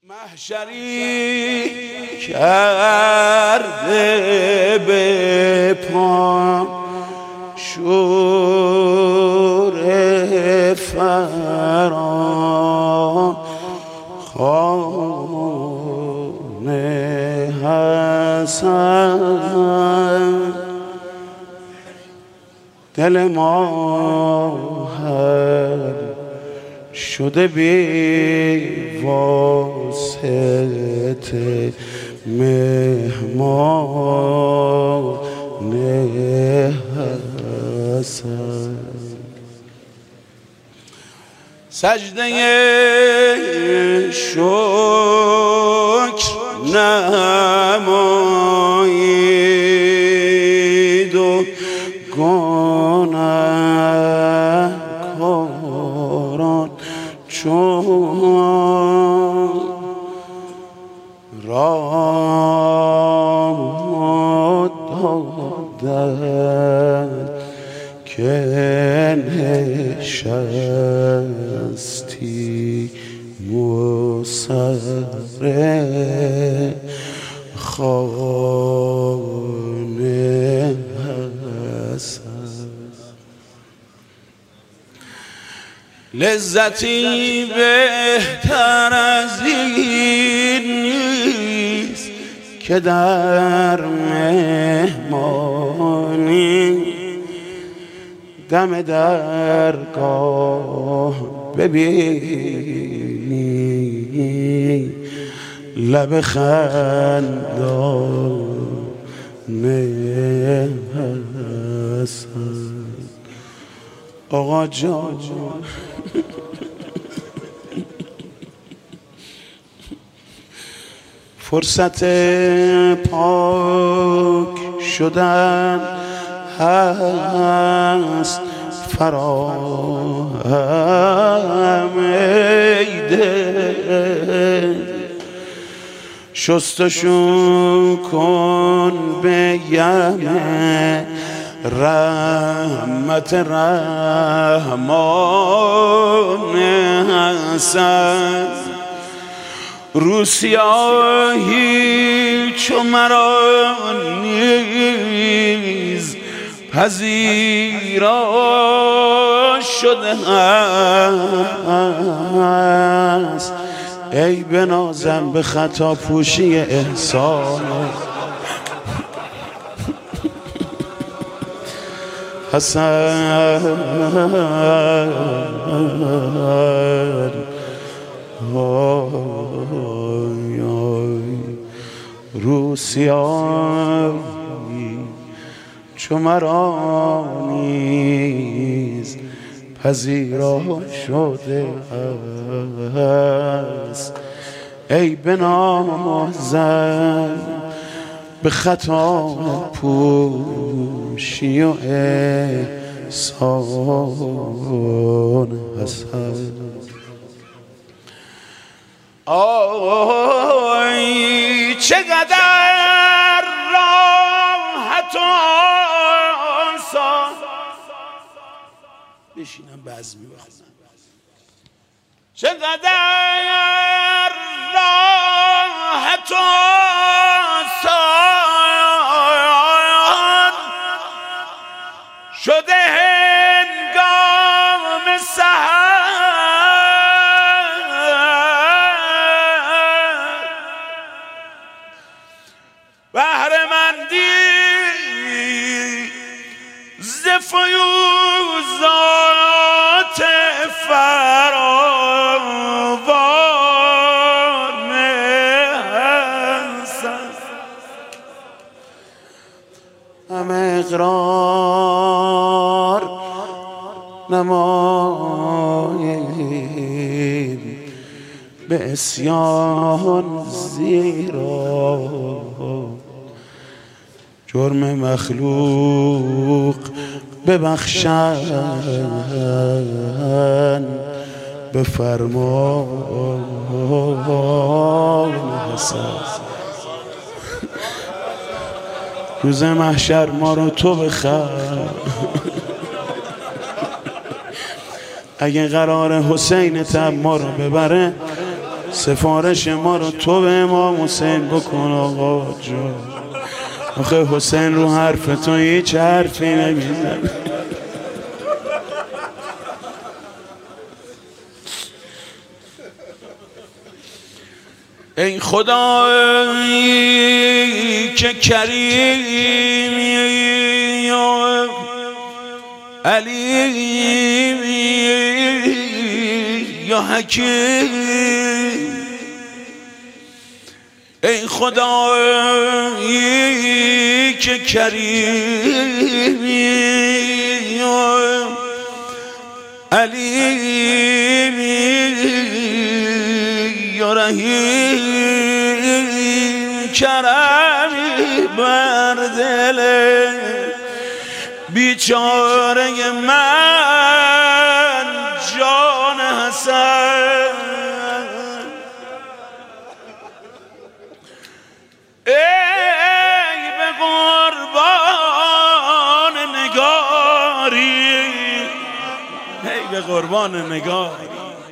محشری کرده به پا شور فرا خانه حسن دل ما هر شده بی واسطه مهمان حسن سجده شکر نمایید و گناهکاران چون راه دادن که نشستی مصر خانه حسن لذتی بهتر از این نیست که در مهمانی دم درگاه ببینی لب خندان حسن آقا جان فرصت پاک شدن هست فراهم ایده شستشون کن به یمه رحمت رحمان حسن روسیاهی چو مرا نیز پذیرا شده است ای بنازم به خطا پوشی احسان حسن روسیایی چو مرا نیز پذیرا شده است ای بنازم به خطا پوشی و احسان حسن آی چقدر راحت و آسان بشینم بزمی بخونم چقدر راحت و آسان شده هنگام سحر بهره‌مندی ز فیوضات فراوان حسن همه اقرار نمایید به عصیان زیرا جرم مخلوق ببخشن به فرمان حسن روز محشر ما رو تو بخر اگه قرار حسین تب ما رو ببره سفارش ما رو تو به امام حسین بکن آقا جان. آخه حسین رو حرف تو هیچ حرفی نمیزنه. ای خدایی که کریمی علیمی یا حکیم، ای خدایی که کریمی علیمی یا رحیم، کرمی بر دل بیچاره من جان حسن. ای به قربان نگاری، ای به قربان نگاری،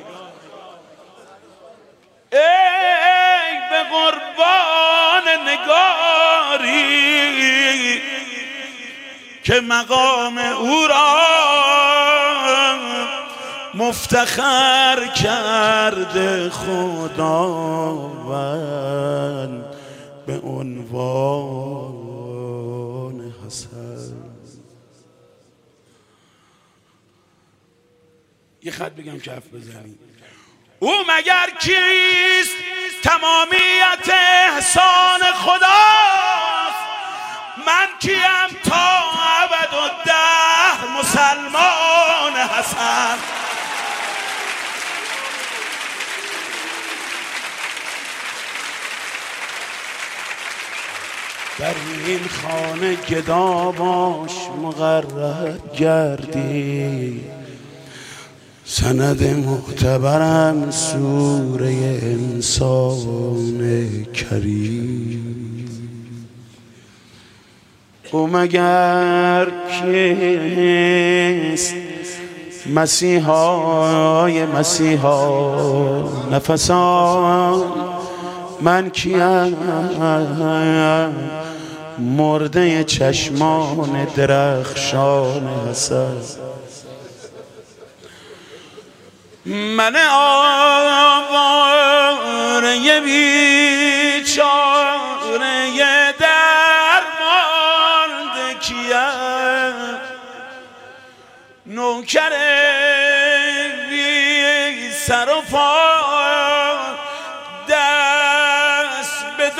ای به قربان نگاری که مقام او را مفتخر کرده خداوند به عنوان حسن. یه خط بگم که حرف بزنیم. او مگر کیست؟ تمامیت احسان خداست. من کیم تا ابدالدهر مسلمان حسن. در این خانه گدا باش مقرر گردی، سند معتبرم سوره انسان کریم. او مگر کیست؟ مسیحای مسیحا نفسان. من کیم؟ مرده چشمان درخشان حسن. من آواره بیچاره درمانده کیم؟ نوکر بی سر و پا دست به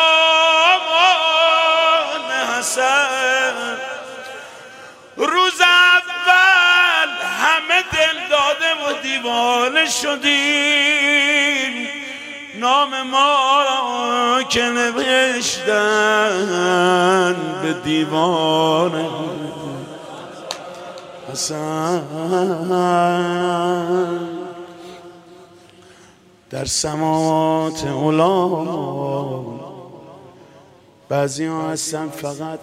دامان حسن. روز اول همه دل داده و دیوانه شدیم، نام ما را که نوشتن به دیوان حسن. در سماوات علا بعضی ها هستن فقط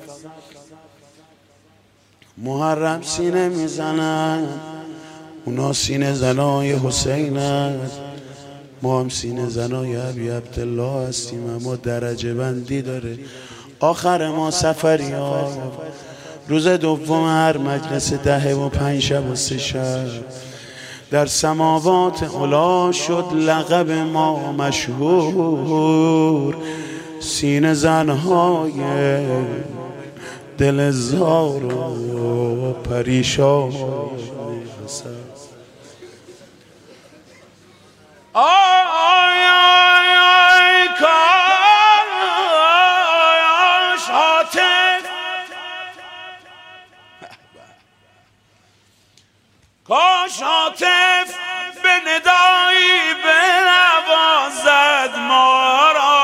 محرم سینه میزنن، اونا سینه زنای حسین هست، ما هم سینه زنای ابی عبدالله هستیم، اما درجه بندی داره. آخر ما سفری ها روز دوم هر مجلس 10 و 5 شب و 3 شب در سماوات علا شد لقب ما مشهور. سینه زنهای دل زار و پریشان حسن. آی آی آی کاش هاتف، کاش هاتف به ندایی بنوازد ما را.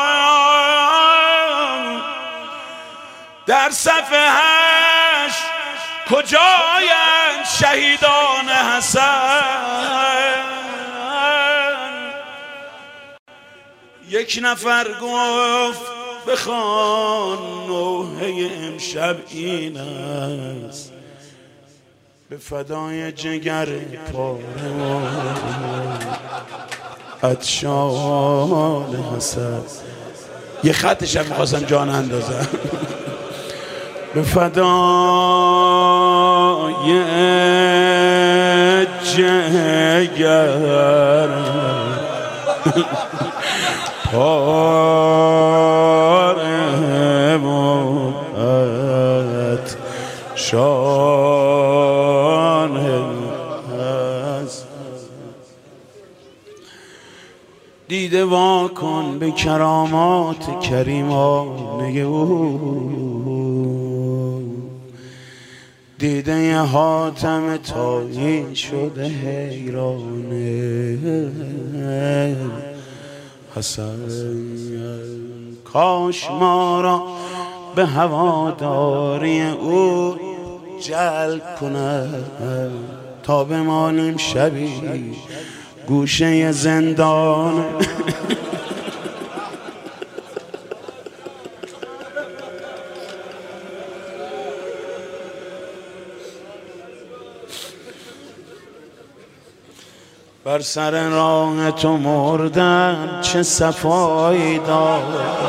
در صف 8 کجایند شهیدان حسن؟ یک نفر گفت بخوان نوحه امشب این است، به فدای جگر پاره عطشان حسد. یه خطش هم میخواستم جان اندازم. به فدای جگر پاره موت شان هست. دیده وا کن به کرامات کریمانه او، دیده حاتم طایی شده حیرانه حسن. کاش ما را به هواداری او جلب کند تا بمانیم شبی گوشه زندان. بر سر راه تو مردن چه صفایی دار.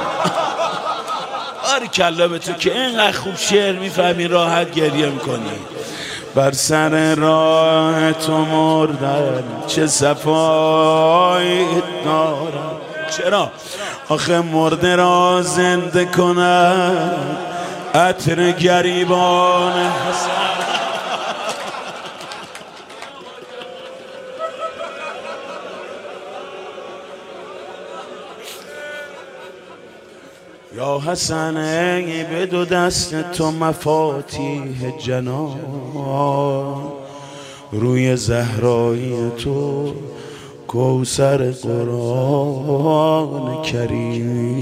کلا به تو که اینقدر خوب شعر میفهمی راحت گریه میکنی. بر سر راه تو مردن چه صفایی دارم. چرا؟ آخه مرده را زنده کنن عطر گریبان حسن. یا حسن ای به دو دست تو مفاتیح جنان، روی زهرایی تو کوثر قرآن کریم.